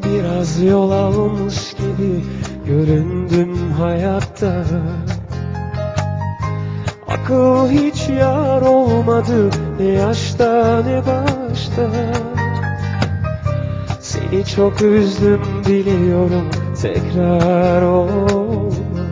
Biraz yol almış gibi göründüm hayatta. Akıl hiç yar olmadı, ne yaşta ne başta. Seni çok üzdüm biliyorum, tekrar olmaz.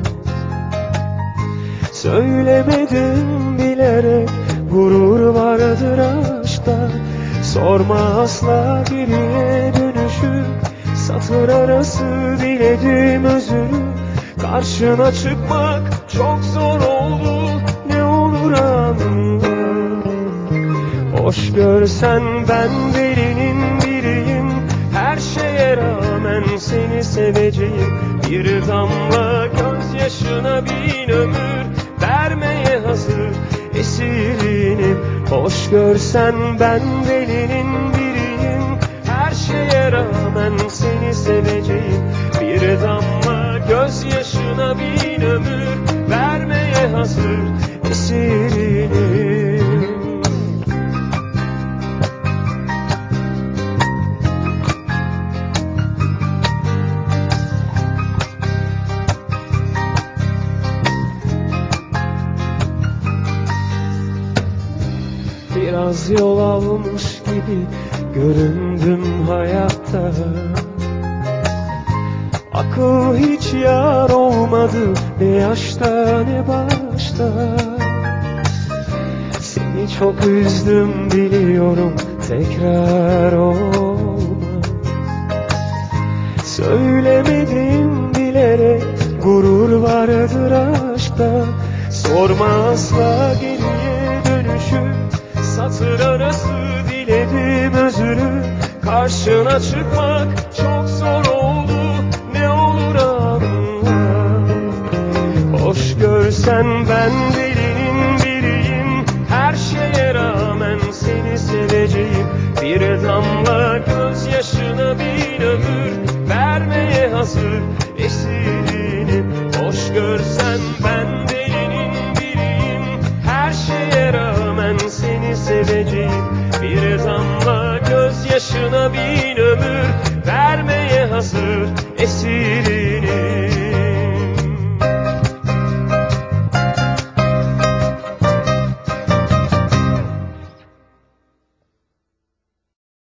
Söylemedim bilerek, gurur vardır aşkta. Sorma asla geriye dönüşü, satır arası diledim özürü. Karşına çıkmak çok zor oldu, ne olur anla. Hoş görsen ben delinin biriyim, her şeye rağmen seni seveceğim. Bir damla gözyaşına bin ömür vermeye hazır esirinim. Hoş görsen ben delinin biriyim, her şeye rağmen seni seveceğim. Bir damla gözyaşına bin ömür vermeye hazır esirinim. Biraz yol almış gibi göründüm hayatta. Akıl hiç yar olmadı, ne yaşta ne başta. Seni çok üzdüm biliyorum, tekrar olmaz. Söylemedim bilerek, gurur vardır aşkta. Sorma asla geriye dönüşü, satır arası diledim özürü. Karşına çıkmak çok zor oldu, ne olur anla. Hoş görsen ben delinin biriyim, her şeye rağmen seni seveceğim. Bir damla gözyaşına bin ömür vermeye hazır esirinim. Hoş görsen ben delinin biriyim, her şeye rağmen seni seveceğim. Bir damla gözyaşına bin ömür vermeye hazır esirinim.